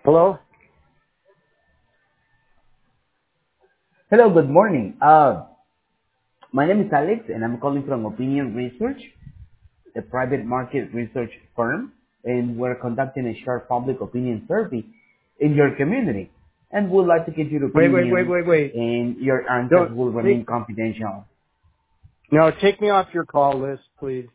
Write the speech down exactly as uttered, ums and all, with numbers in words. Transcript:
Hello? Hello, good morning. Uh, my name is Alex, and I'm calling from Opinion Research, a private market research firm, and we're conducting a short public opinion survey in your community, and would like to get your Wait, wait, wait, opinion, wait, wait. and your answers Don't will remain take confidential. no, take me off your call list, please.